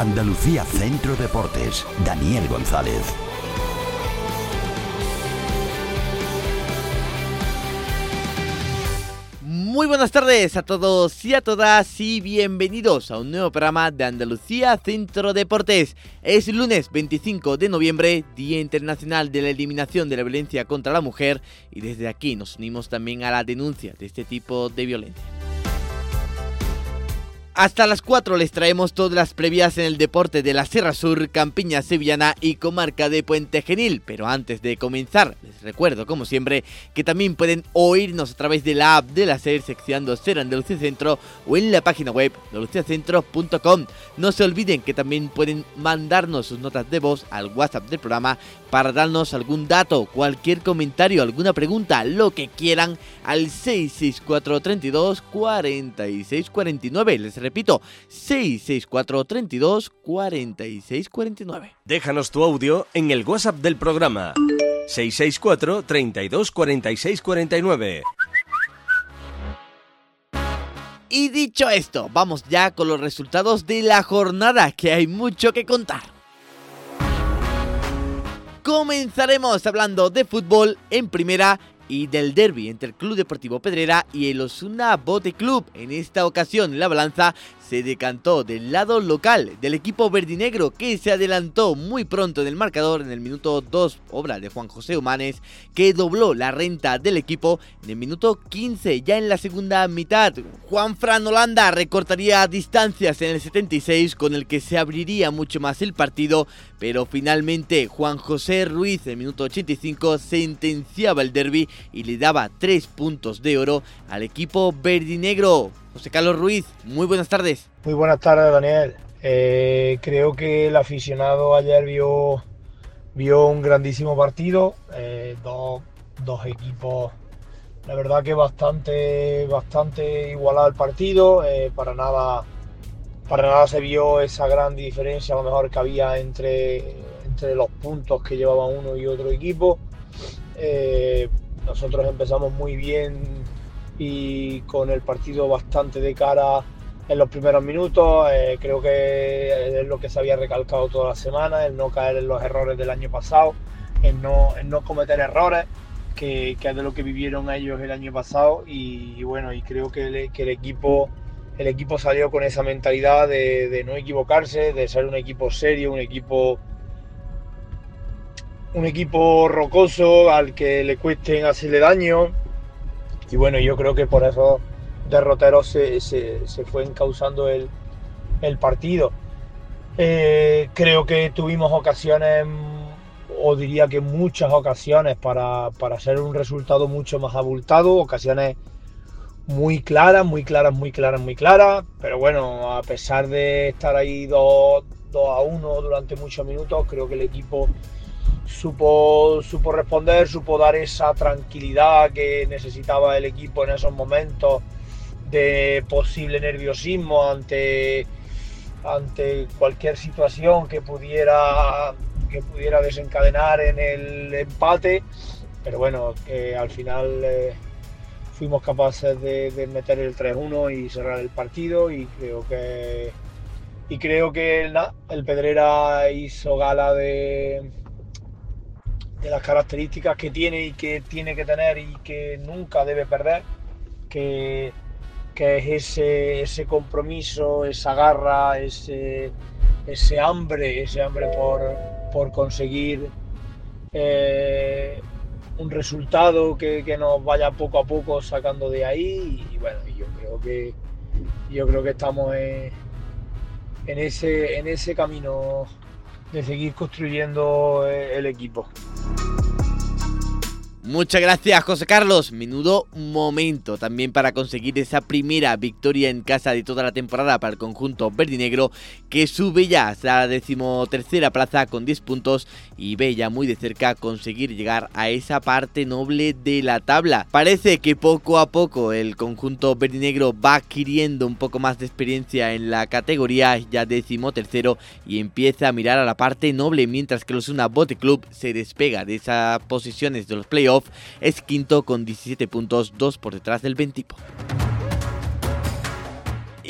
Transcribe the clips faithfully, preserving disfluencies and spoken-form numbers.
Andalucía Centro Deportes, Daniel González. Muy buenas tardes a todos y a todas y bienvenidos a un nuevo programa de Andalucía Centro Deportes. Es lunes veinticinco de noviembre, Día Internacional de la Eliminación de la Violencia contra la Mujer, y desde aquí nos unimos también a la denuncia de este tipo de violencia. Hasta las cuatro les traemos todas las previas en el deporte de la Sierra Sur, Campiña Sevillana y comarca de Puente Genil. Pero antes de comenzar, les recuerdo como siempre que también pueden oírnos a través de la app de la SER, seccionando SER Andalucía Centro, o en la página web andalucía centro punto com. No se olviden que también pueden mandarnos sus notas de voz al WhatsApp del programa para darnos algún dato, cualquier comentario, alguna pregunta, lo que quieran, al seis seis cuatro, treinta y dos, cuarenta y seis cuarenta y nueve. Les repito, seis seis cuatro, treinta y dos, cuarenta y seis cuarenta y nueve. Déjanos tu audio en el WhatsApp del programa seis seis cuatro, treinta y dos, cuarenta y seis cuarenta y nueve. Y dicho esto, vamos ya con los resultados de la jornada, que hay mucho que contar. Comenzaremos hablando de fútbol en primera y del derbi entre el Club Deportivo Pedrera y el Osuna Bote Club. En esta ocasión la balanza se decantó del lado local del equipo verdinegro, que se adelantó muy pronto en el marcador en el minuto dos, obra de Juan José Humanes, que dobló la renta del equipo en el minuto quince. Ya en la segunda mitad, Juan Fran Holanda recortaría distancias en el setenta y seis, con el que se abriría mucho más el partido, pero finalmente Juan José Ruiz en el minuto ochenta y cinco sentenciaba el derbi y le daba tres puntos de oro al equipo verdinegro. José Carlos Ruiz, muy buenas tardes. Muy buenas tardes, Daniel. Eh, creo que el aficionado ayer vio, vio un grandísimo partido, eh, dos, dos equipos, la verdad que bastante, bastante igualado el partido, eh, para nada, para nada se vio esa gran diferencia a lo mejor que había entre, entre los puntos que llevaba uno y otro equipo. Eh, nosotros empezamos muy bien y con el partido bastante de cara en los primeros minutos. Eh, creo que es lo que se había recalcado toda la semana, el no caer en los errores del año pasado, el no, el no cometer errores, que, que es de lo que vivieron ellos el año pasado. Y, y bueno, y creo que el, que el equipo el equipo salió con esa mentalidad de, de no equivocarse, de ser un equipo serio, un equipo un equipo rocoso al que le cuesten hacerle daño. Y bueno, yo creo que por esos derroteros se, se, se fue encauzando el, el partido. Eh, creo que tuvimos ocasiones, o diría que muchas ocasiones, para, para ser un resultado mucho más abultado, ocasiones muy claras, muy claras, muy claras, muy claras. Pero bueno, a pesar de estar ahí dos a uno durante muchos minutos, creo que el equipo Supo, supo responder, supo dar esa tranquilidad que necesitaba el equipo en esos momentos de posible nerviosismo ante, ante cualquier situación que pudiera, que pudiera desencadenar en el empate. Pero bueno, que al final eh, fuimos capaces de, de meter el tres uno y cerrar el partido, y creo que, y creo que el, el Pedrera hizo gala de... de las características que tiene y que tiene que tener y que nunca debe perder, que, que es ese, ese compromiso, esa garra, ese, ese hambre, ese hambre por, por conseguir eh, un resultado que, que nos vaya poco a poco sacando de ahí. Y bueno, yo creo que yo creo que estamos en, en ese, en ese camino de seguir construyendo el equipo. Muchas gracias, José Carlos. Menudo momento también para conseguir esa primera victoria en casa de toda la temporada para el conjunto verdinegro, que sube ya hasta la decimotercera plaza con diez puntos y ve ya muy de cerca conseguir llegar a esa parte noble de la tabla. Parece que poco a poco el conjunto verdinegro va adquiriendo un poco más de experiencia en la categoría, ya decimotercero, y empieza a mirar a la parte noble, mientras que el Osuna Bote Club se despega de esas posiciones de los playoffs. Es quinto con diecisiete puntos, dos por detrás del Bentipo.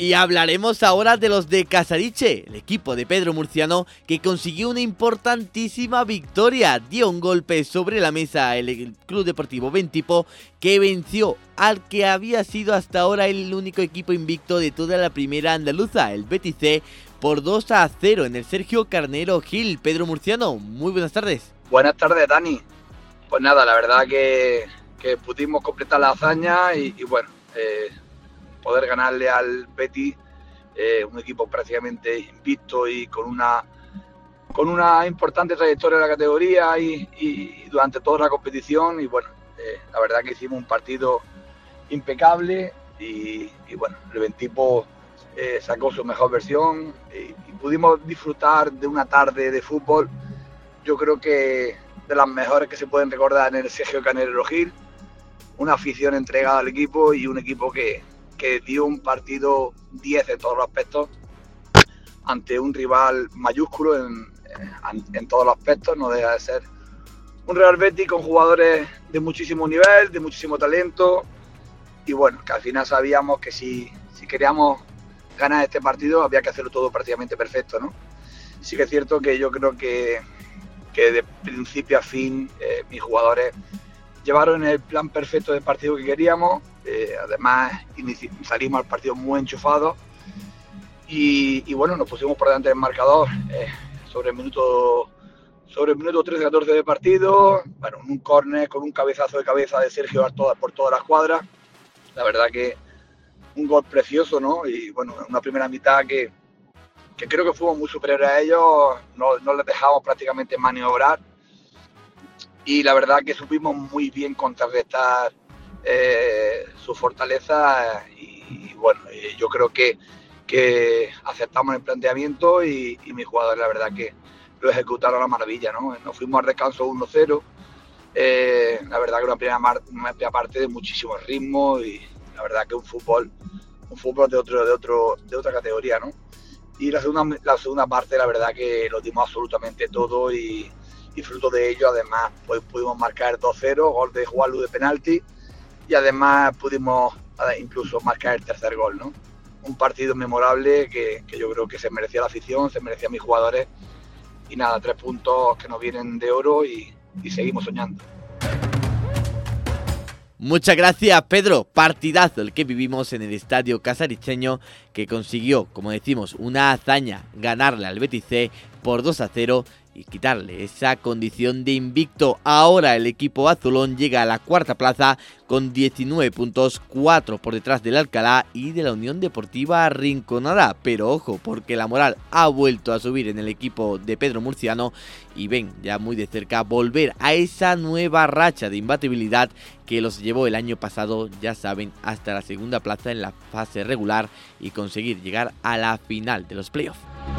Y hablaremos ahora de los de Casariche, el equipo de Pedro Murciano que consiguió una importantísima victoria. Dio un golpe sobre la mesa el Club Deportivo Bentipo, que venció al que había sido hasta ahora el único equipo invicto de toda la primera andaluza, el Betis C, por dos a cero en el Sergio Carnero Gil. Pedro Murciano, muy buenas tardes. Buenas tardes, Dani. Pues nada, la verdad que, que pudimos completar la hazaña y, y bueno, eh, poder ganarle al Betis, eh, un equipo prácticamente invicto y con una con una importante trayectoria en la categoría y, y durante toda la competición. Y bueno, eh, la verdad que hicimos un partido impecable y, y bueno, el Bentipo eh, sacó su mejor versión y, y pudimos disfrutar de una tarde de fútbol, yo creo que de las mejores que se pueden recordar en el Sergio Carnero Gil. Una afición entregada al equipo y un equipo que, que dio un partido diez en todos los aspectos ante un rival mayúsculo en, en, en todos los aspectos. No deja de ser un Real Betis con jugadores de muchísimo nivel, de muchísimo talento, y bueno, que al final sabíamos que si, si queríamos ganar este partido había que hacerlo todo prácticamente perfecto, ¿no? Sí que es cierto que yo creo que, que de principio a fin eh, mis jugadores llevaron el plan perfecto del partido que queríamos. Eh, además salimos al partido muy enchufados y, y bueno, nos pusimos por delante del marcador eh, sobre el minuto sobre el minuto trece catorce del partido, bueno, un córner con un cabezazo de cabeza de Sergio Artodas por toda la escuadra. La verdad que un gol precioso, ¿no? Y bueno, una primera mitad que, que creo que fuimos muy superiores a ellos, no, no les dejamos prácticamente maniobrar y la verdad que supimos muy bien contrarrestar eh, su fortaleza y, y bueno, eh, yo creo que, que aceptamos el planteamiento y, y mis jugadores la verdad que lo ejecutaron a la maravilla, ¿no? Nos fuimos al descanso uno cero, eh, la verdad que una primera, mar, una primera parte de muchísimo ritmo y la verdad que un fútbol un fútbol de otro de otro de otra categoría, ¿no? Y la segunda la segunda parte la verdad que lo dimos absolutamente todo y, y fruto de ello además pues pudimos marcar dos cero, gol de Juan Lu de penalti y además pudimos incluso marcar el tercer gol, ¿no? Un partido memorable que, que yo creo que se merecía la afición, se merecía a mis jugadores. Y nada, tres puntos que nos vienen de oro y, y seguimos soñando. Muchas gracias, Pedro. Partidazo el que vivimos en el estadio casaricheño, que consiguió, como decimos, una hazaña, ganarle al Betis C por dos a cero y quitarle esa condición de invicto. Ahora el equipo azulón llega a la cuarta plaza con diecinueve puntos, cuatro por detrás del Alcalá y de la Unión Deportiva Rinconada. Pero ojo, porque la moral ha vuelto a subir en el equipo de Pedro Murciano y ven ya muy de cerca volver a esa nueva racha de imbatibilidad que los llevó el año pasado, ya saben, hasta la segunda plaza en la fase regular y conseguir llegar a la final de los playoffs.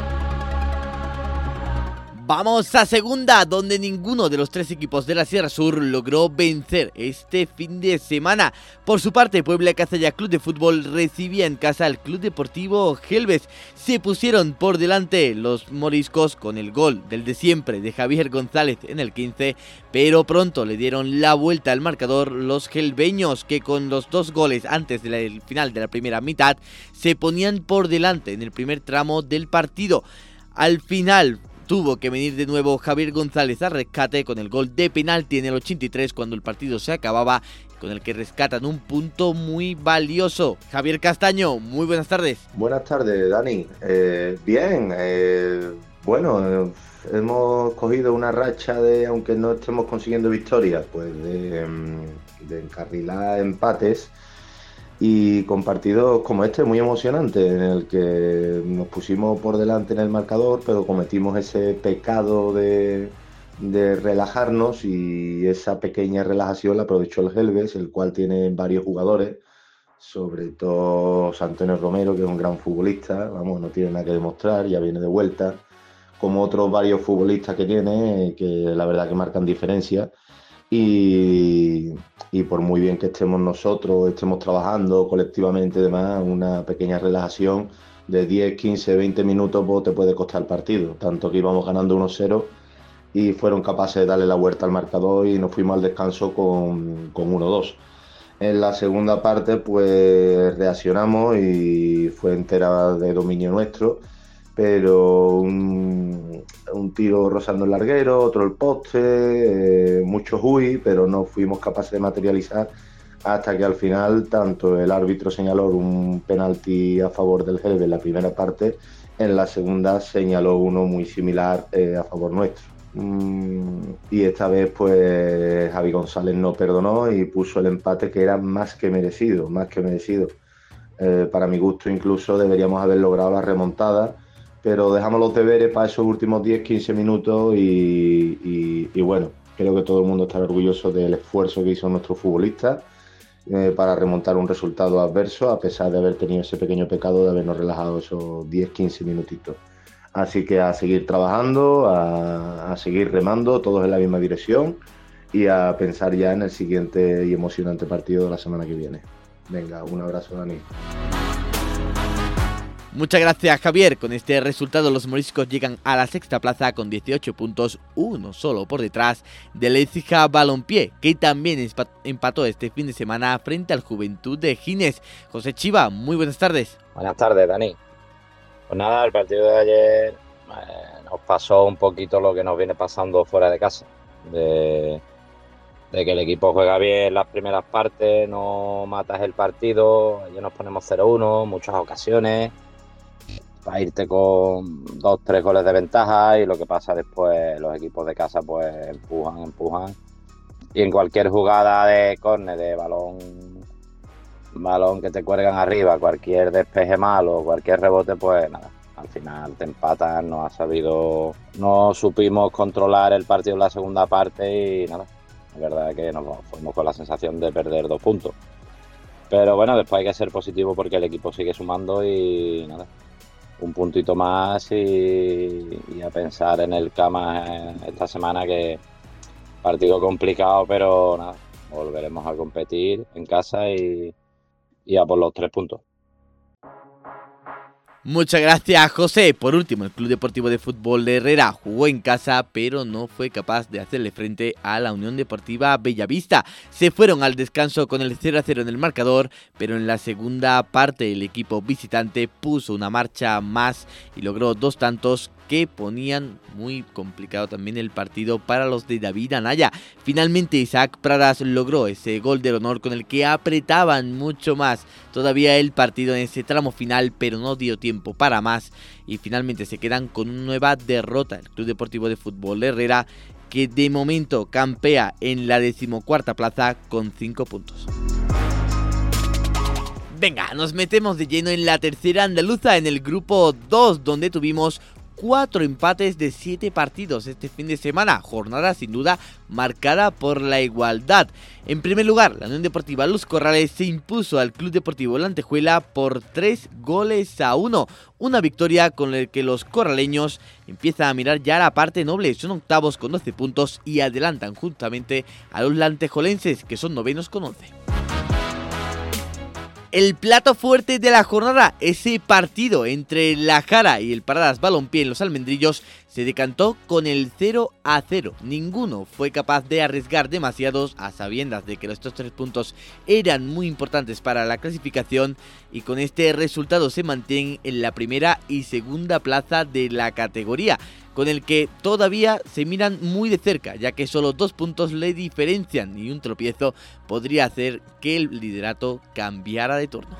Vamos a segunda, donde ninguno de los tres equipos de la Sierra Sur logró vencer este fin de semana. Por su parte, Puebla Cazalla Club de Fútbol recibía en casa al Club Deportivo Gelbes. Se pusieron por delante los moriscos con el gol del de siempre de Javier González en el quince, pero pronto le dieron la vuelta al marcador los gelbeños, que con los dos goles antes del final de la primera mitad se ponían por delante en el primer tramo del partido. Al final tuvo que venir de nuevo Javier González al rescate con el gol de penalti en el ochenta y tres cuando el partido se acababa, con el que rescatan un punto muy valioso. Javier Castaño, muy buenas tardes. Buenas tardes, Dani. Eh, bien, eh, bueno, eh, hemos cogido una racha de, aunque no estemos consiguiendo victorias, pues de, de encarrilar empates. Y con partidos como este muy emocionante, en el que nos pusimos por delante en el marcador, pero cometimos ese pecado de, de relajarnos, y esa pequeña relajación la aprovechó el Gelbes, el cual tiene varios jugadores, sobre todo Antonio Romero, que es un gran futbolista, vamos, no tiene nada que demostrar, ya viene de vuelta, como otros varios futbolistas que tiene, que la verdad que marcan diferencia. Y, y por muy bien que estemos nosotros, estemos trabajando colectivamente y demás, una pequeña relajación de diez, quince, veinte minutos pues, te puede costar el partido. Tanto que íbamos ganando uno cero y fueron capaces de darle la vuelta al marcador y nos fuimos al descanso con, con uno dos. En la segunda parte pues reaccionamos y fue entera de dominio nuestro, pero un, un tiro rozando el larguero, otro el poste, eh, mucho hui, pero no fuimos capaces de materializar hasta que al final tanto el árbitro señaló un penalti a favor del Helve en la primera parte, en la segunda señaló uno muy similar eh, a favor nuestro. Mm, y esta vez pues Javi González no perdonó y puso el empate, que era más que merecido, más que merecido. Eh, para mi gusto incluso deberíamos haber logrado la remontada, pero dejamos los deberes para esos últimos diez a quince minutos y, y, y bueno, creo que todo el mundo está orgulloso del esfuerzo que hizo nuestro futbolista eh, para remontar un resultado adverso, a pesar de haber tenido ese pequeño pecado de habernos relajado esos diez a quince minutitos. Así que a seguir trabajando, a, a seguir remando, todos en la misma dirección y a pensar ya en el siguiente y emocionante partido de la semana que viene. Venga, un abrazo, Dani. Muchas gracias, Javier. Con este resultado los moriscos llegan a la sexta plaza con dieciocho puntos, uno solo por detrás del Écija Balompié, que también empató este fin de semana frente al Juventud de Gines. José Chiva, muy buenas tardes. Buenas tardes, Dani. Pues nada, el partido de ayer eh, nos pasó un poquito lo que nos viene pasando fuera de casa, de, de que el equipo juega bien las primeras partes, no matas el partido, ayer nos ponemos cero uno, muchas ocasiones, para irte con dos, tres goles de ventaja y lo que pasa después, los equipos de casa pues empujan, empujan y en cualquier jugada de córner, de balón... balón que te cuelgan arriba, cualquier despeje malo, cualquier rebote, pues nada, al final te empatan, no has sabido, no supimos controlar el partido en la segunda parte y nada, la verdad es que nos fuimos con la sensación de perder dos puntos. Pero bueno, después hay que ser positivo porque el equipo sigue sumando y nada, un puntito más y, y a pensar en el Cama esta semana, que partido complicado, pero nada, volveremos a competir en casa y y a por los tres puntos. Muchas gracias, José. Por último, el Club Deportivo de Fútbol de Herrera jugó en casa, pero no fue capaz de hacerle frente a la Unión Deportiva Bellavista. Se fueron al descanso con el cero a cero en el marcador, pero en la segunda parte el equipo visitante puso una marcha más y logró dos tantos que ponían muy complicado también el partido para los de David Anaya. Finalmente Isaac Pradas logró ese gol del honor con el que apretaban mucho más todavía el partido en ese tramo final, pero no dio tiempo para más y finalmente se quedan con una nueva derrota. El Club Deportivo de Fútbol de Herrera, que de momento campea en la decimocuarta plaza con cinco puntos. Venga, nos metemos de lleno en la tercera andaluza, en el grupo dos, donde tuvimos cuatro empates de siete partidos este fin de semana, jornada sin duda marcada por la igualdad. En primer lugar, la Unión Deportiva Los Corrales se impuso al Club Deportivo La Antejuela por tres goles a uno, una victoria con la que los corraleños empiezan a mirar ya la parte noble, son octavos con doce puntos y adelantan justamente a los lantejolenses, que son novenos con once. El plato fuerte de la jornada, ese partido entre la Jara y el Paradas Balompié en Los Almendrillos, se decantó con el cero a cero. Ninguno fue capaz de arriesgar demasiados, a sabiendas de que estos tres puntos eran muy importantes para la clasificación, y con este resultado se mantienen en la primera y segunda plaza de la categoría, con el que todavía se miran muy de cerca, ya que solo dos puntos le diferencian y un tropiezo podría hacer que el liderato cambiara de torno.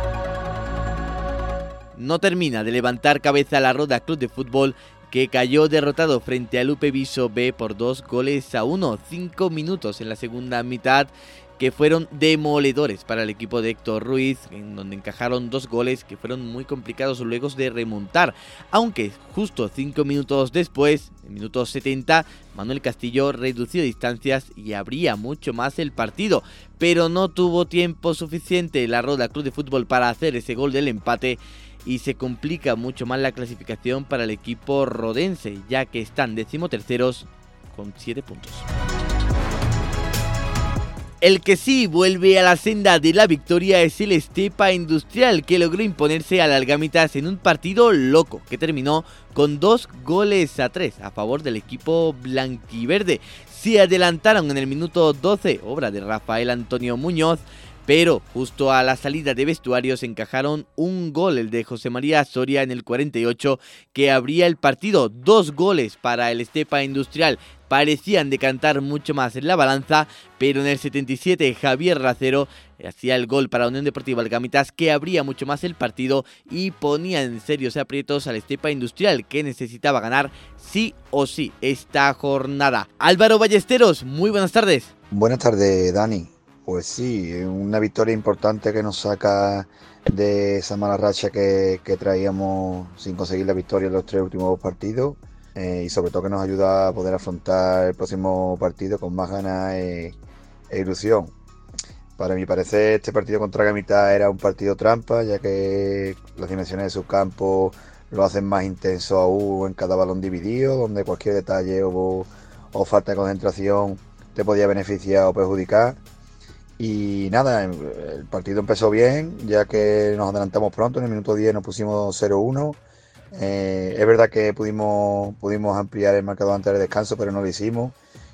No termina de levantar cabeza la Roda Club de Fútbol, que cayó derrotado frente al U P Viso B por dos goles a uno, cinco minutos en la segunda mitad, que fueron demoledores para el equipo de Héctor Ruiz, en donde encajaron dos goles que fueron muy complicados luego de remontar, aunque justo cinco minutos después, en minuto setenta, Manuel Castillo redució distancias y abría mucho más el partido, pero no tuvo tiempo suficiente la Roda Club de Fútbol para hacer ese gol del empate, y se complica mucho más la clasificación para el equipo rodense, ya que están decimoterceros con siete puntos. El que sí vuelve a la senda de la victoria es el Estepa Industrial, que logró imponerse al Algámitas en un partido loco, que terminó con dos goles a tres a favor del equipo blanquiverde. se adelantaron en el minuto doce, obra de Rafael Antonio Muñoz, pero justo a la salida de vestuarios encajaron un gol, el de José María Soria en el cuarenta y ocho, que abría el partido. Dos goles para el Estepa Industrial parecían decantar mucho más en la balanza, pero en el setenta y siete Javier Racero hacía el gol para Unión Deportiva Algamitas, que abría mucho más el partido y ponía en serios aprietos al Estepa Industrial, que necesitaba ganar sí o sí esta jornada. Álvaro Ballesteros, muy buenas tardes. Buenas tardes, Dani. Pues sí, una victoria importante que nos saca de esa mala racha que, que traíamos sin conseguir la victoria en los tres últimos partidos, eh, y sobre todo que nos ayuda a poder afrontar el próximo partido con más ganas e, e ilusión. Para mi parecer, este partido contra Gamitas era un partido trampa, ya que las dimensiones de sus campos lo hacen más intenso aún en cada balón dividido, donde cualquier detalle o, o falta de concentración te podía beneficiar o perjudicar. Y nada, el partido empezó bien, ya que nos adelantamos pronto, en el minuto diez nos pusimos cero uno. Eh, es verdad que pudimos, pudimos ampliar el marcador antes del descanso, pero no lo hicimos.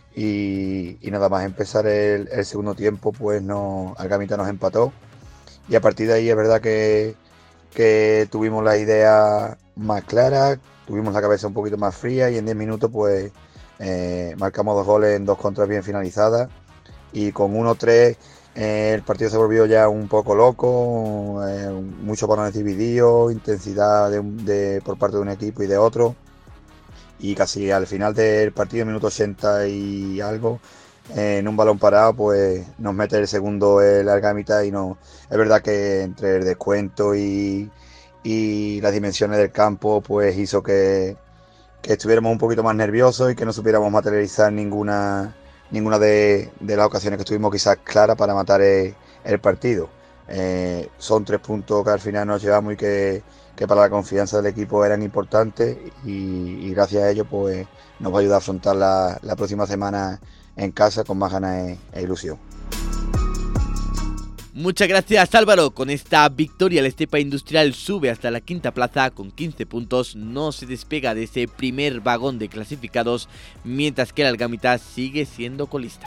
Y, y nada más empezar el, el segundo tiempo, pues no, Algamita nos empató. Y a partir de ahí es verdad que, que tuvimos la idea más clara, tuvimos la cabeza un poquito más fría y en diez minutos pues eh, marcamos dos goles en dos contras bien finalizadas. Y con uno tres eh, el partido se volvió ya un poco loco, eh, muchos balones divididos, intensidad de, de, por parte de un equipo y de otro. Y casi al final del partido, minuto ochenta y algo, eh, en un balón parado, pues nos mete el segundo el Algamita y no. Es verdad que entre el descuento y, y las dimensiones del campo, pues hizo que, que estuviéramos un poquito más nerviosos y que no supiéramos materializar ninguna... ninguna de, de las ocasiones que tuvimos quizás claras para matar el, el partido. Eh, son tres puntos que al final nos llevamos y que, que para la confianza del equipo eran importantes y, y gracias a ello pues nos va a ayudar a afrontar la, la próxima semana en casa con más ganas e, e ilusión. Muchas gracias, Álvaro. Con esta victoria el Estepa Industrial sube hasta la quinta plaza con quince puntos, no se despega de ese primer vagón de clasificados, mientras que el Algamitas sigue siendo colista.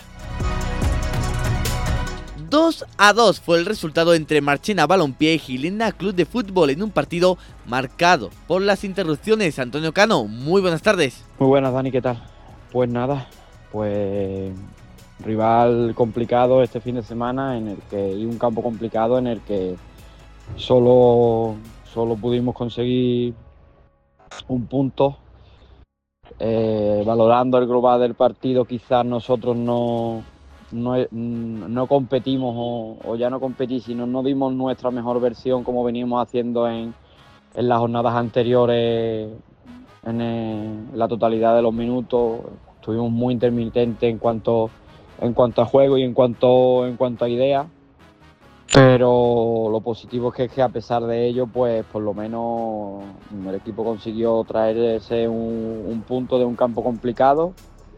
dos a dos fue el resultado entre Marchena Balompié y Gilena Club de Fútbol en un partido marcado por las interrupciones. Antonio Cano, muy buenas tardes. Muy buenas, Dani, ¿qué tal? Pues nada, pues rival complicado este fin de semana en el que y un campo complicado en el que solo, solo pudimos conseguir un punto. Eh, valorando el global del partido, quizás nosotros no, no, no competimos o, o ya no competí, sino no dimos nuestra mejor versión como veníamos haciendo en, en las jornadas anteriores, en, el, en la totalidad de los minutos. Estuvimos muy intermitentes en cuanto en cuanto a juego y en cuanto en cuanto a ideas, pero lo positivo es que, es que a pesar de ello, pues por lo menos el equipo consiguió traerse un, un punto de un campo complicado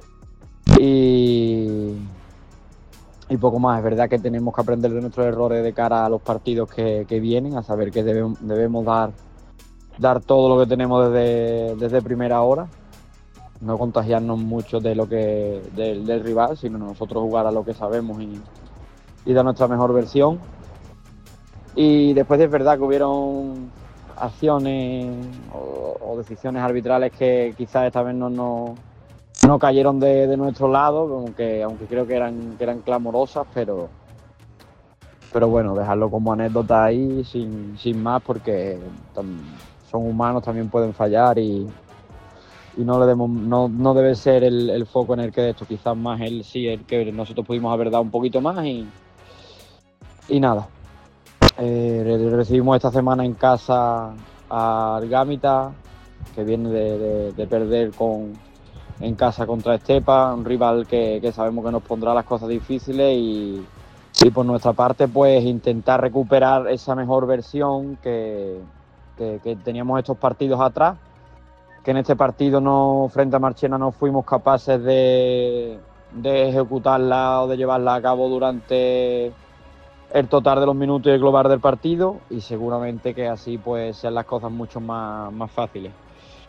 y, y poco más. Es verdad que tenemos que aprender de nuestros errores de cara a los partidos que, que vienen, a saber que debemos, debemos dar, dar todo lo que tenemos desde, desde primera hora. No contagiarnos mucho de lo que del, del rival, sino nosotros jugar a lo que sabemos y, y dar nuestra mejor versión. Y después es verdad que hubieron acciones o, o decisiones arbitrales que quizás esta vez no, no, no cayeron de, de nuestro lado, aunque, aunque creo que eran, que eran clamorosas, pero, pero bueno, dejarlo como anécdota ahí sin, sin más, porque son humanos, también pueden fallar y y no le demos, no, no debe ser el, el foco en el que de esto, quizás más él sí, el que nosotros pudimos haber dado un poquito más y, y nada. Eh, recibimos esta semana en casa a Algamita, que viene de, de, de perder con, en casa contra Estepa, un rival que, que sabemos que nos pondrá las cosas difíciles y, y por nuestra parte pues intentar recuperar esa mejor versión que, que, que teníamos estos partidos atrás, que en este partido no, frente a Marchena no fuimos capaces de, de ejecutarla o de llevarla a cabo durante el total de los minutos y el global del partido, y seguramente que así pues sean las cosas mucho más, más fáciles.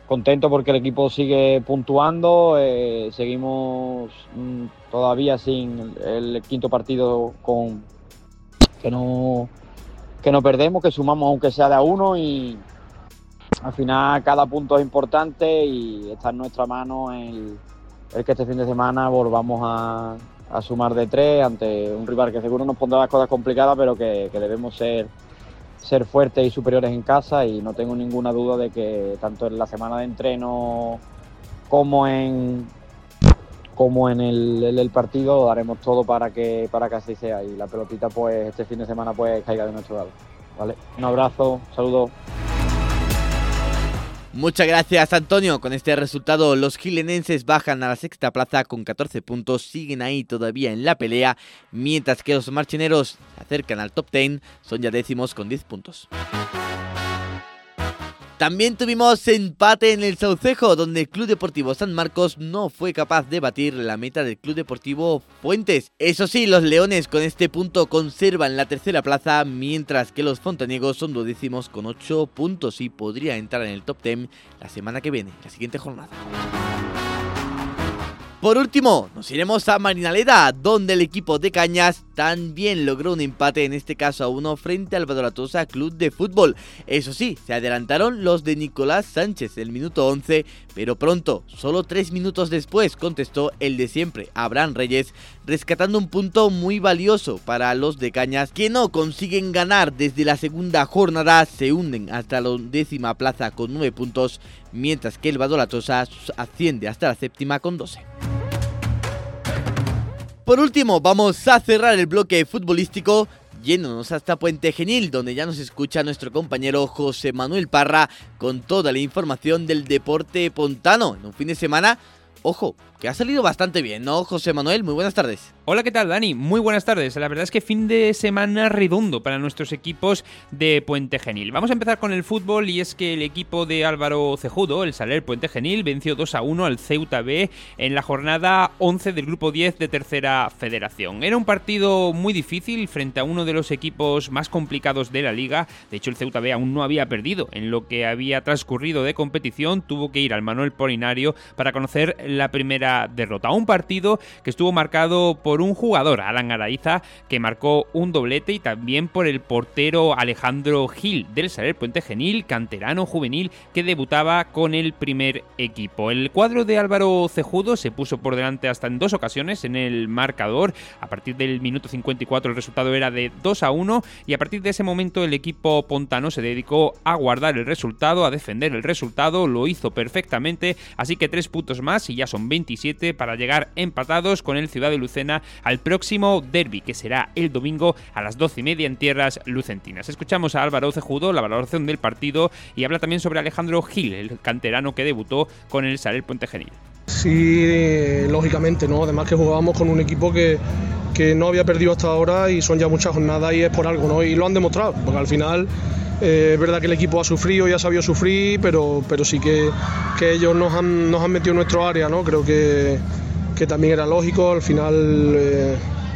contento porque el equipo sigue puntuando, eh, seguimos mm, todavía sin el, el quinto partido con que no, que no perdemos, que sumamos aunque sea de a uno y al final cada punto es importante y está en nuestra mano el, el que este fin de semana volvamos a, a sumar de tres ante un rival que seguro nos pondrá las cosas complicadas, pero que, que debemos ser ser fuertes y superiores en casa, y no tengo ninguna duda de que tanto en la semana de entreno como en como en el, en el partido daremos todo para que para que así sea y la pelotita pues este fin de semana pues caiga de nuestro lado. ¿Vale? Un abrazo, saludos. Muchas gracias, Antonio. Con este resultado los gilenenses bajan a la sexta plaza con catorce puntos, siguen ahí todavía en la pelea, mientras que los marchineros se acercan al top diez, son ya décimos con diez puntos. También tuvimos empate en el Saucejo, donde el Club Deportivo San Marcos no fue capaz de batir la meta del Club Deportivo Fuentes. Eso sí, los leones con este punto conservan la tercera plaza, mientras que los fontaniegos son duodécimos con ocho puntos y podría entrar en el top diez la semana que viene, la siguiente jornada. Por último, nos iremos a Marinaleda, donde el equipo de Cañas también logró un empate, en este caso a uno, frente al Badalatosa Club de Fútbol. Eso sí, se adelantaron los de Nicolás Sánchez el minuto once, pero pronto, solo tres minutos después, contestó el de siempre, Abraham Reyes, rescatando un punto muy valioso para los de Cañas, que no consiguen ganar desde la segunda jornada, se hunden hasta la undécima plaza con nueve puntos, mientras que el Badalatosa asciende hasta la séptima con doce. Por último, vamos a cerrar el bloque futbolístico yéndonos hasta Puente Genil, donde ya nos escucha nuestro compañero José Manuel Parra con toda la información del deporte pontano en un fin de semana, ojo, que ha salido bastante bien, ¿no, José Manuel? Muy buenas tardes. Hola, ¿qué tal, Dani? Muy buenas tardes. La verdad es que fin de semana redondo para nuestros equipos de Puente Genil. Vamos a empezar con el fútbol, y es que el equipo de Álvaro Cejudo, el Saler Puente Genil, venció dos a uno al Ceuta B en la jornada once del grupo diez de Tercera Federación. Era un partido muy difícil frente a uno de los equipos más complicados de la liga. De hecho, el Ceuta B aún no había perdido en lo que había transcurrido de competición. Tuvo que ir al Manuel Polinario para conocer la primera derrota. Un partido que estuvo marcado por un jugador, Alan Araiza, que marcó un doblete, y también por el portero Alejandro Gil del Saler Puente Genil, canterano juvenil que debutaba con el primer equipo. El cuadro de Álvaro Cejudo se puso por delante hasta en dos ocasiones en el marcador. A partir del minuto cincuenta y cuatro el resultado era de dos a uno, y a partir de ese momento el equipo pontano se dedicó a guardar el resultado, a defender el resultado. Lo hizo perfectamente, así que tres puntos más y ya son veintisiete para llegar empatados con el Ciudad de Lucena al próximo derbi, que será el domingo a las doce y media en tierras lucentinas. Escuchamos a Álvaro Cejudo, la valoración del partido, y habla también sobre Alejandro Gil, el canterano que debutó con el Saler Puente Genil. Sí, lógicamente, ¿no? Además que jugábamos con un equipo que, que no había perdido hasta ahora, y son ya muchas jornadas y es por algo, ¿no? Y lo han demostrado, porque al final eh, es verdad que el equipo ha sufrido y ha sabido sufrir, pero, pero sí que, que ellos nos han, nos han metido en nuestro área, ¿no? Creo que, que también era lógico. Al final, eh,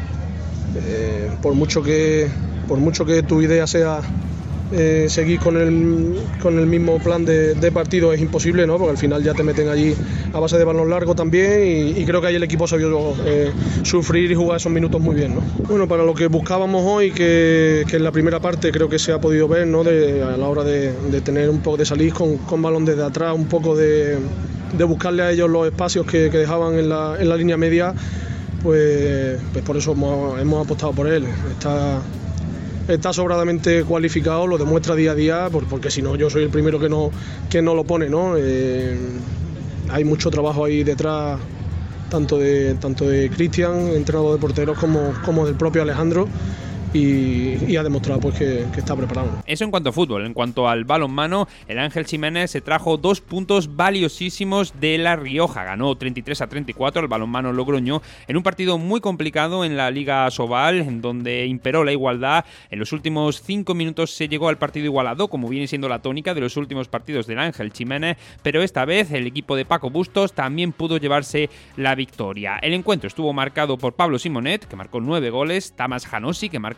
eh, por mucho que por mucho que tu idea sea eh, seguir con el, con el mismo plan de, de partido, es imposible, ¿no? Porque al final ya te meten allí a base de balón largo también, y, y creo que ahí el equipo sabió eh, sufrir y jugar esos minutos muy bien, ¿no? Bueno, para lo que buscábamos hoy, que, que en la primera parte creo que se ha podido ver, ¿no? De, a la hora de, de tener un poco de salir con, con balón desde atrás, un poco de, de buscarle a ellos los espacios que, que dejaban en la, en la línea media, pues, pues por eso hemos, hemos apostado por él. Está Está sobradamente cualificado, lo demuestra día a día, porque si no yo soy el primero que no, que no lo pone, ¿no? Eh, hay mucho trabajo ahí detrás, tanto de tanto de Cristian, entrenador de porteros, como, como del propio Alejandro, y, y ha demostrado pues que, que está preparado. Eso en cuanto a fútbol. En cuanto al balonmano, el Ángel Ximénez se trajo dos puntos valiosísimos de La Rioja. Ganó treinta y tres a treinta y cuatro al balonmano Logroño en un partido muy complicado en la Liga Sobal, en donde imperó la igualdad. En los últimos cinco minutos se llegó al partido igualado, como viene siendo la tónica de los últimos partidos del Ángel Ximénez, pero esta vez el equipo de Paco Bustos también pudo llevarse la victoria. El encuentro estuvo marcado por Pablo Simonet, que marcó nueve goles, Tamas Janosi, que marcó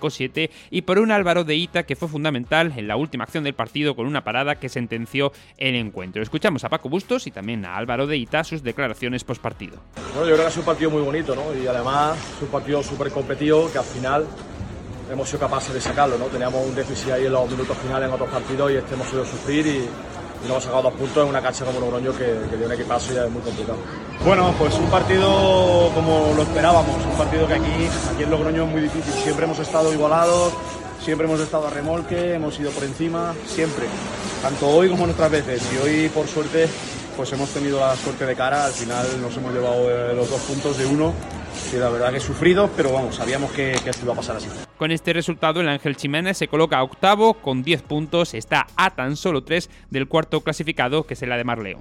cinco siete y por un Álvaro de Ita que fue fundamental en la última acción del partido con una parada que sentenció el encuentro. Escuchamos a Paco Bustos y también a Álvaro de Ita sus declaraciones postpartido. Bueno, yo creo que ha sido un partido muy bonito, ¿no? Y además es un partido súper competitivo que al final hemos sido capaces de sacarlo, ¿no? Teníamos un déficit ahí en los minutos finales en otros partidos y este hemos ido a sufrir y, y nos hemos sacado dos puntos en una cancha como Logroño que, que tiene un equipazo y ya es muy complicado. Bueno, pues un partido como lo esperábamos, un partido que aquí, aquí en Logroño es muy difícil. Siempre hemos estado igualados, siempre hemos estado a remolque, hemos ido por encima, siempre. Tanto hoy como en otras veces. Y hoy, por suerte, pues hemos tenido la suerte de cara. Al final nos hemos llevado los dos puntos de uno. Sí, la verdad que he sufrido, pero vamos, sabíamos que, que esto iba a pasar así. Con este resultado, el Ángel Jiménez se coloca octavo con diez puntos, está a tan solo tres del cuarto clasificado, que es el Ademar León.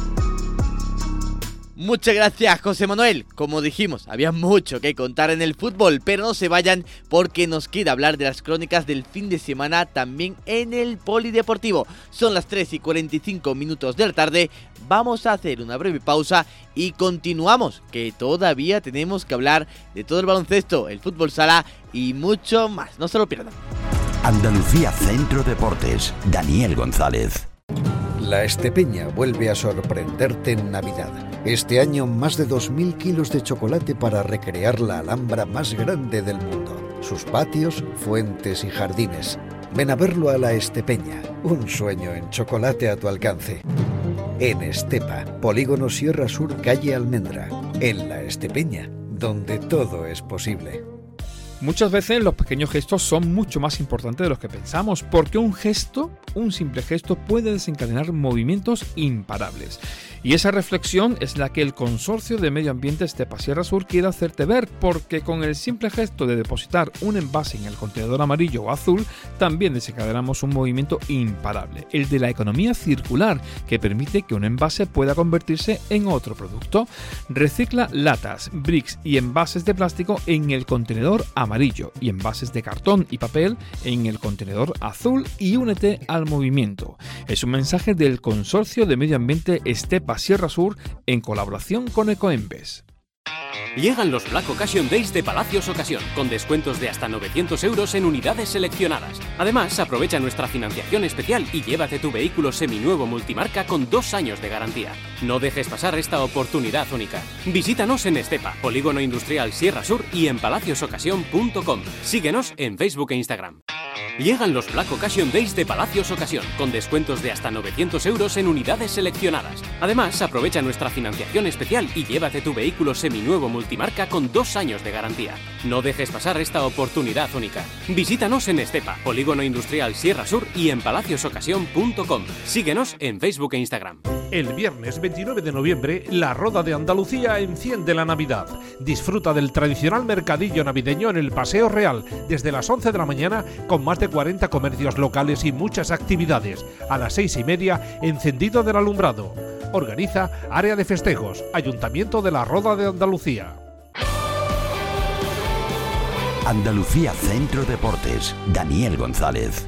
Muchas gracias, José Manuel. Como dijimos, había mucho que contar en el fútbol, pero no se vayan porque nos queda hablar de las crónicas del fin de semana también en el Polideportivo. Son las tres y cuarenta y cinco minutos de la tarde, vamos a hacer una breve pausa y continuamos, que todavía tenemos que hablar de todo el baloncesto, el fútbol sala y mucho más. No se lo pierdan. Andalucía Centro Deportes, Daniel González. La Estepeña vuelve a sorprenderte en Navidad. Este año más de dos mil kilos de chocolate para recrear la Alhambra más grande del mundo. Sus patios, fuentes y jardines. Ven a verlo a La Estepeña. Un sueño en chocolate a tu alcance. En Estepa, Polígono Sierra Sur, calle Almendra. En La Estepeña, donde todo es posible. Muchas veces los pequeños gestos son mucho más importantes de los que pensamos, porque un gesto, un simple gesto, puede desencadenar movimientos imparables. Y esa reflexión es la que el Consorcio de Medio Ambiente Estepa Sierra Sur quiere hacerte ver, porque con el simple gesto de depositar un envase en el contenedor amarillo o azul, también desencadenamos un movimiento imparable, el de la economía circular, que permite que un envase pueda convertirse en otro producto. Recicla latas, bricks y envases de plástico en el contenedor amarillo y envases de cartón y papel en el contenedor azul y únete al movimiento. Es un mensaje del Consorcio de Medio Ambiente Estepa Sierra Sur en colaboración con Ecoembes. Llegan los Black Occasion Days de Palacios Ocasión, con descuentos de hasta novecientos euros en unidades seleccionadas. Además, aprovecha nuestra financiación especial y llévate tu vehículo seminuevo multimarca con dos años de garantía. No dejes pasar esta oportunidad única. Visítanos en Estepa, Polígono Industrial Sierra Sur y en palacios ocasión punto com. Síguenos en Facebook e Instagram. Llegan los Black Occasion Days de Palacios Ocasión, con descuentos de hasta novecientos euros en unidades seleccionadas. Además, aprovecha nuestra financiación especial y llévate tu vehículo seminuevo multimarca con dos años de garantía. No dejes pasar esta oportunidad única. Visítanos en Estepa, Polígono Industrial Sierra Sur y en palacios ocasión punto com. Síguenos en Facebook e Instagram. El viernes veintinueve de noviembre, la Roda de Andalucía enciende la Navidad. Disfruta del tradicional mercadillo navideño en el Paseo Real desde las once de la mañana, con más de cuarenta comercios locales y muchas actividades. A las seis y media, encendido del alumbrado. Organiza Área de Festejos, Ayuntamiento de la Roda de Andalucía. Andalucía Centro Deportes, Daniel González.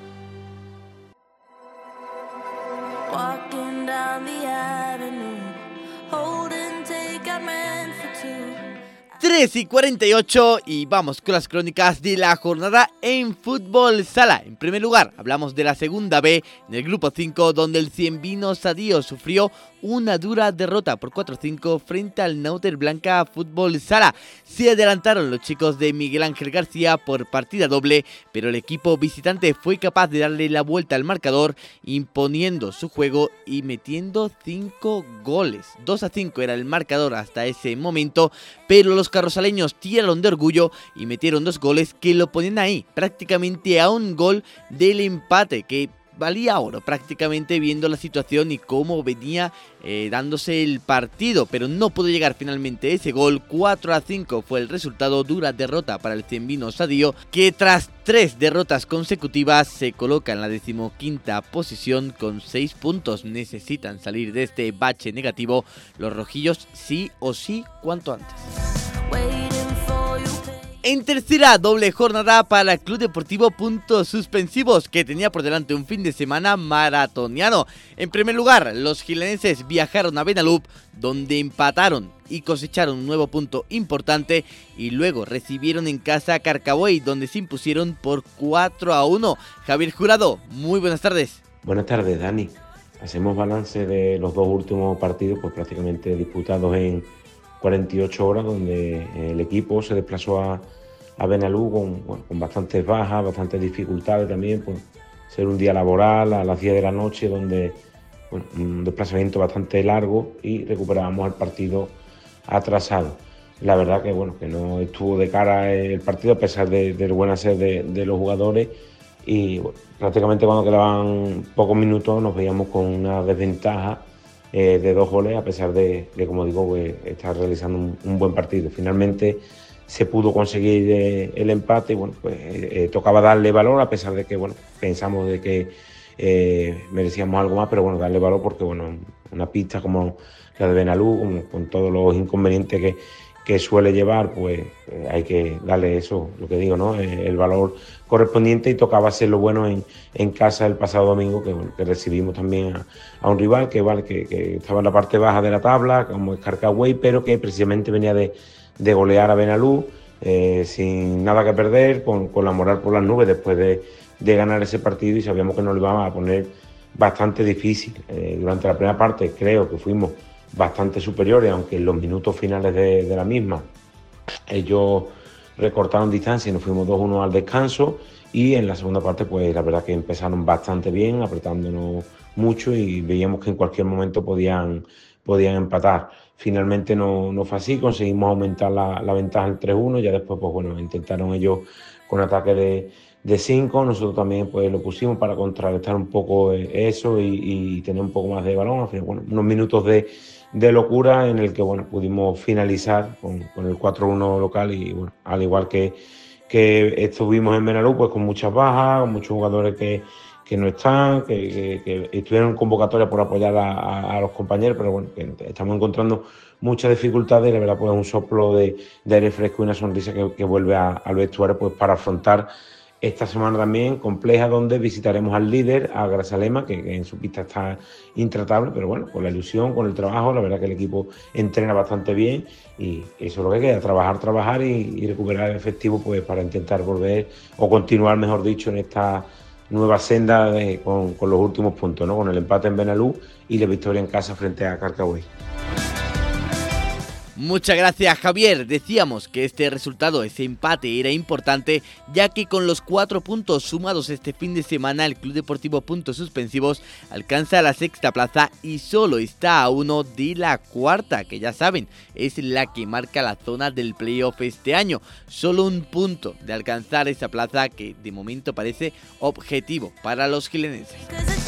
tres y cuarenta y ocho y vamos con las crónicas de la jornada en fútbol sala. En primer lugar, hablamos de la segunda B en el grupo cinco, donde el Cienvino Sadío sufrió una dura derrota por cuatro a cinco frente al Náuter Blanca Fútbol Sala. Se adelantaron los chicos de Miguel Ángel García por partida doble, pero el equipo visitante fue capaz de darle la vuelta al marcador, imponiendo su juego y metiendo cinco goles. dos a cinco era el marcador hasta ese momento, pero los carrosaleños tiraron de orgullo y metieron dos goles que lo ponían ahí, prácticamente a un gol del empate, que valía oro prácticamente viendo la situación y cómo venía eh, dándose el partido, pero no pudo llegar finalmente ese gol. Cuatro a cinco fue el resultado, dura derrota para el Cienvino Sadío, que tras tres derrotas consecutivas se coloca en la decimoquinta posición con seis puntos. Necesitan salir de este bache negativo los rojillos sí o sí cuanto antes. En tercera, doble jornada para el Club Deportivo Puntos Suspensivos, que tenía por delante un fin de semana maratoniano. En primer lugar, los gilenenses viajaron a Benalúp, donde empataron y cosecharon un nuevo punto importante, y luego recibieron en casa a Carcabuey, donde se impusieron por cuatro a uno. Javier Jurado, muy buenas tardes. Buenas tardes, Dani. Hacemos balance de los dos últimos partidos, pues prácticamente disputados en cuarenta y ocho horas, donde el equipo se desplazó a, a Benalúp con, bueno, con bastantes bajas, bastantes dificultades también, por ser un día laboral a las diez de la noche, donde bueno, un desplazamiento bastante largo, y recuperábamos el partido atrasado. La verdad que bueno, que no estuvo de cara el partido, a pesar de, del buen hacer de, de los jugadores, y bueno, prácticamente cuando quedaban pocos minutos nos veíamos con una desventaja eh, de dos goles, a pesar de, de como digo, pues, estar realizando un, un buen partido. Finalmente se pudo conseguir eh, el empate, y bueno, pues eh, tocaba darle valor, a pesar de que bueno, pensamos de que eh, merecíamos algo más, pero bueno, darle valor porque bueno, una pista como la de Benalúp, con, con todos los inconvenientes que, que suele llevar, pues eh, hay que darle eso, lo que digo, ¿no? Eh, el valor correspondiente, y tocaba hacerlo bueno en, en casa el pasado domingo, que, bueno, que recibimos también a, a un rival que, vale, que, que estaba en la parte baja de la tabla, como es Carcabuey, pero que precisamente venía de, de golear a Benalúp, eh, sin nada que perder, con, con la moral por las nubes después de, de ganar ese partido, y sabíamos que nos lo íbamos a poner bastante difícil. Eh, durante la primera parte creo que fuimos bastante superiores, aunque en los minutos finales de, de la misma ellos recortaron distancia y nos fuimos dos uno al descanso, y en la segunda parte pues la verdad que empezaron bastante bien, apretándonos mucho, y veíamos que en cualquier momento podían, podían empatar. Finalmente no, no fue así, conseguimos aumentar la, la ventaja al tres uno, ya después pues bueno, intentaron ellos con ataque de de cinco, nosotros también pues lo pusimos para contrarrestar un poco eso y, y tener un poco más de balón. Al final, bueno, unos minutos de, de locura en el que bueno, pudimos finalizar con, con el cuatro uno local, y bueno, al igual que, que estuvimos en Benalúp, pues con muchas bajas, con muchos jugadores que, que no están, que, que, que estuvieron en convocatoria por apoyar a, a, a los compañeros, pero bueno, que estamos encontrando muchas dificultades, y la verdad pues un soplo de, de aire fresco y una sonrisa que, que vuelve a, al vestuario pues para afrontar esta semana también compleja, donde visitaremos al líder, a Grazalema, que, que en su pista está intratable, pero bueno, con la ilusión, con el trabajo, la verdad que el equipo entrena bastante bien, y eso es lo que queda, trabajar, trabajar y, y recuperar el efectivo pues para intentar volver, o continuar mejor dicho, en esta nueva senda de, con, con los últimos puntos, ¿no? Con el empate en Benalúp y la victoria en casa frente a Carcabuey. Muchas gracias, Javier. Decíamos que este resultado, ese empate, era importante, ya que con los cuatro puntos sumados este fin de semana, el Club Deportivo Puntos Suspensivos alcanza la sexta plaza y solo está a uno de la cuarta, que ya saben, es la que marca la zona del playoff este año. Solo un punto de alcanzar esa plaza, que de momento parece objetivo para los gilenenses.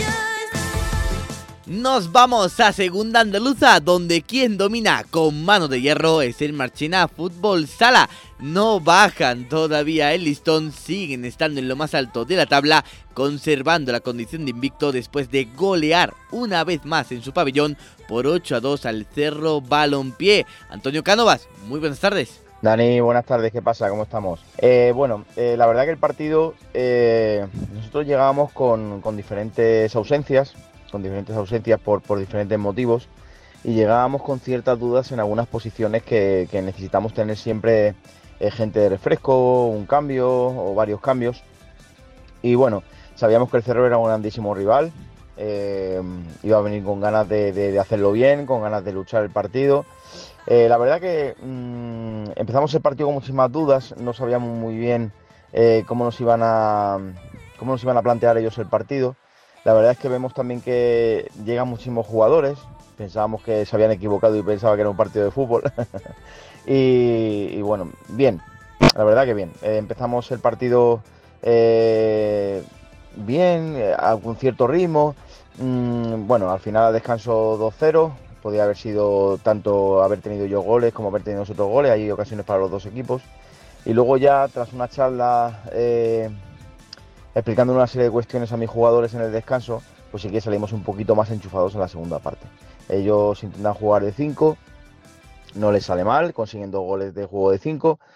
Nos vamos a Segunda Andaluza, donde quien domina con mano de hierro es el Marchena Fútbol Sala. No bajan todavía el listón, siguen estando en lo más alto de la tabla, conservando la condición de invicto después de golear una vez más en su pabellón por ocho a dos al Cerro Balompié. Antonio Cánovas, muy buenas tardes. Dani, buenas tardes, ¿qué pasa? ¿Cómo estamos? Eh, bueno, eh, la verdad que el partido, eh, nosotros llegábamos con, con diferentes ausencias, con diferentes ausencias por, por diferentes motivos, y llegábamos con ciertas dudas en algunas posiciones que, que necesitamos tener siempre eh, gente de refresco, un cambio o varios cambios. Y bueno, sabíamos que el Cerro era un grandísimo rival, eh, iba a venir con ganas de, de, de hacerlo bien, con ganas de luchar el partido. Eh, la verdad que mmm, empezamos el partido con muchísimas dudas, no sabíamos muy bien eh, cómo nos iban a cómo nos iban a plantear ellos el partido. La verdad es que vemos también que llegan muchísimos jugadores, pensábamos que se habían equivocado y pensaba que era un partido de fútbol. y, y bueno, bien, la verdad que bien. Eh, empezamos el partido eh, bien, eh, a un cierto ritmo. Mm, bueno, al final al descanso dos cero, podía haber sido tanto haber tenido yo goles como haber tenido nosotros goles, hay ocasiones para los dos equipos. Y luego ya, tras una charla Eh, explicando una serie de cuestiones a mis jugadores en el descanso, pues sí que salimos un poquito más enchufados en la segunda parte. Ellos intentan jugar de cinco, no les sale mal, consiguen dos goles de juego de cinco,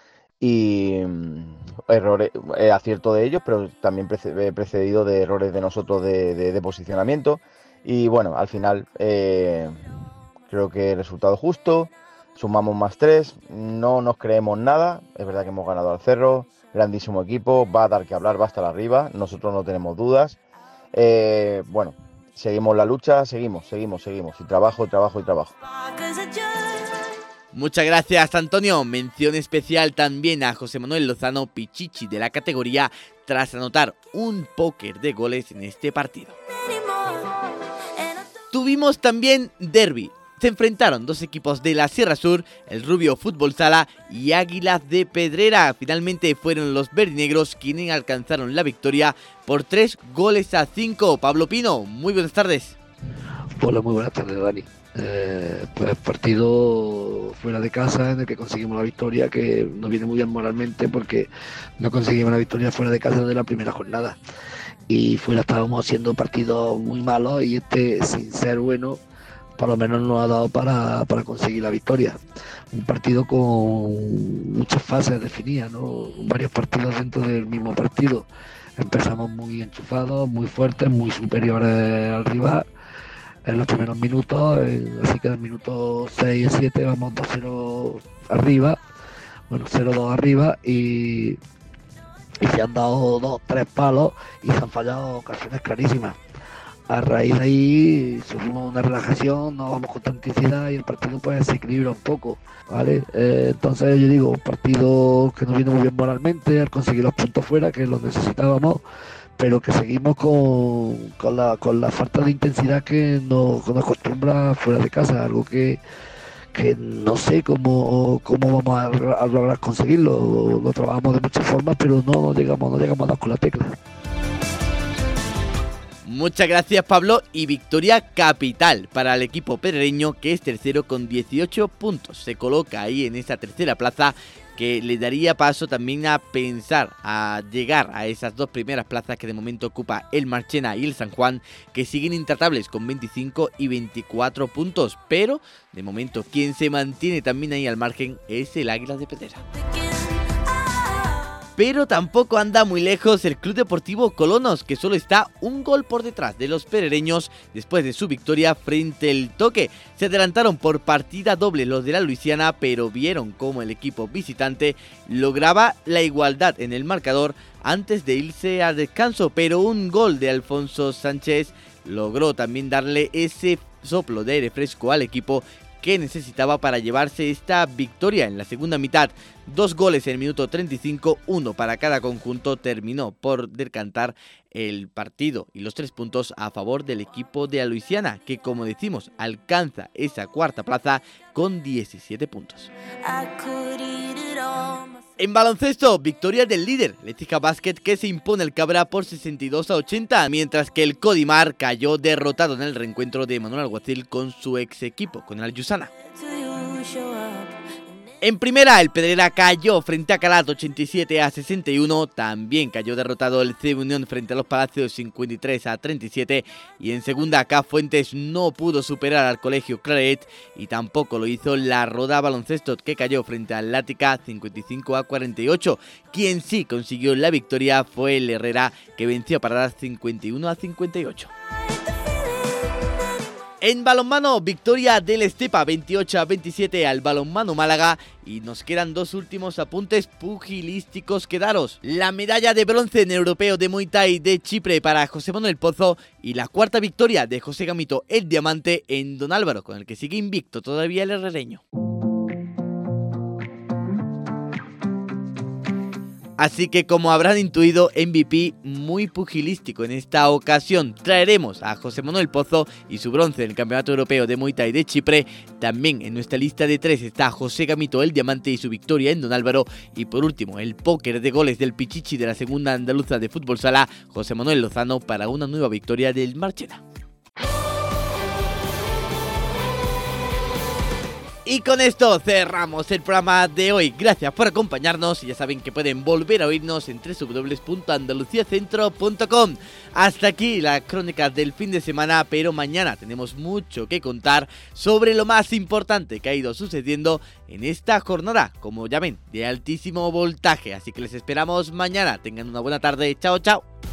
y errores, eh, acierto de ellos, pero también precedido de errores de nosotros de, de, de posicionamiento. Y bueno, al final eh, creo que resultado justo, sumamos más tres, no nos creemos nada, es verdad que hemos ganado al Cerro, grandísimo equipo, va a dar que hablar, va a estar arriba, nosotros no tenemos dudas. Eh, bueno, seguimos la lucha, seguimos, seguimos, seguimos, y trabajo, y trabajo, y trabajo. Muchas gracias, Antonio. Mención especial también a José Manuel Lozano, pichichi de la categoría, tras anotar un póker de goles en este partido. Tuvimos también derbi. Se enfrentaron dos equipos de la Sierra Sur, el Rubio Fútbol Sala y Águilas de Pedrera. Finalmente fueron los verdinegros quienes alcanzaron la victoria por tres goles a cinco. Pablo Pino, muy buenas tardes. Hola, muy buenas tardes, Dani. Eh, pues partido fuera de casa en el que conseguimos la victoria, que nos viene muy bien moralmente porque no conseguimos la victoria fuera de casa de la primera jornada. Y fuera estábamos haciendo partidos muy malos y este, sin ser bueno, por lo menos nos ha dado para, para conseguir la victoria. Un partido con muchas fases definidas, ¿no? Varios partidos dentro del mismo partido. Empezamos muy enchufados, muy fuertes, muy superiores al rival en los primeros minutos, en, así que en el minuto seis y siete vamos dos cero arriba, bueno, cero dos arriba, y, y se han dado dos, tres palos y se han fallado ocasiones clarísimas. A raíz de ahí subimos una relajación, no vamos con tanta intensidad y el partido pues se equilibra un poco, ¿vale? Eh, entonces yo digo, un partido que nos viene muy bien moralmente, al conseguir los puntos fuera, que los necesitábamos, pero que seguimos con, con, la, con la falta de intensidad que nos, que nos acostumbra fuera de casa, algo que, que no sé cómo, cómo vamos a, a lograr conseguirlo. Lo, lo trabajamos de muchas formas, pero no, no llegamos, no llegamos a dar con la tecla. Muchas gracias, Pablo, y victoria capital para el equipo pedrereño, que es tercero con dieciocho puntos. Se coloca ahí en esa tercera plaza, que le daría paso también a pensar a llegar a esas dos primeras plazas que de momento ocupa el Marchena y el San Juan, que siguen intratables con veinticinco y veinticuatro puntos, pero de momento quien se mantiene también ahí al margen es el Águilas de Pedrera. Pero tampoco anda muy lejos el Club Deportivo Colonos, que solo está un gol por detrás de los pedrereños después de su victoria frente al Toque. Se adelantaron por partida doble los de la Luisiana, pero vieron cómo el equipo visitante lograba la igualdad en el marcador antes de irse al descanso, pero un gol de Alfonso Sánchez logró también darle ese soplo de aire fresco al equipo que necesitaba para llevarse esta victoria en la segunda mitad. Dos goles en el minuto treinta y cinco, uno para cada conjunto, terminó por decantar el partido y los tres puntos a favor del equipo de la Luisiana, que, como decimos, alcanza esa cuarta plaza con diecisiete puntos. En baloncesto, victoria del líder, Letica Basket, que se impone el Cabra por sesenta y dos a ochenta, mientras que el Codimar cayó derrotado en el reencuentro de Manuel Alguacil con su ex equipo, con el Ayusana. En primera, el Pedrera cayó frente a Calat ochenta y siete a sesenta y uno. También cayó derrotado el C B Unión frente a los Palacios cincuenta y tres a treinta y siete. Y en segunda, K Fuentes no pudo superar al Colegio Claret. Y tampoco lo hizo la Roda Baloncesto, que cayó frente al Lática cincuenta y cinco a cuarenta y ocho. Quien sí consiguió la victoria fue el Herrera, que venció a Paradas cincuenta y uno a cincuenta y ocho. En balonmano, victoria del Estepa veintiocho a veintisiete al Balonmano Málaga, y nos quedan dos últimos apuntes pugilísticos que daros. La medalla de bronce en el Europeo de Muay Thai de Chipre para José Manuel Pozo y la cuarta victoria de José Gamito el Diamante en Don Álvaro, con el que sigue invicto todavía el herrereño. Así que, como habrán intuido, M V P muy pugilístico en esta ocasión. Traeremos a José Manuel Pozo y su bronce en el Campeonato Europeo de Muay Thai de Chipre. También en nuestra lista de tres está José Gamito el Diamante y su victoria en Don Álvaro. Y por último, el póker de goles del Pichichi de la segunda andaluza de fútbol sala, José Manuel Lozano, para una nueva victoria del Marchena. Y con esto cerramos el programa de hoy. Gracias por acompañarnos y ya saben que pueden volver a oírnos en doble u doble u doble u punto andaluciacentro punto com. Hasta aquí la crónica del fin de semana, pero mañana tenemos mucho que contar sobre lo más importante que ha ido sucediendo en esta jornada, como ya ven, de altísimo voltaje. Así que les esperamos mañana. Tengan una buena tarde. Chao, chao.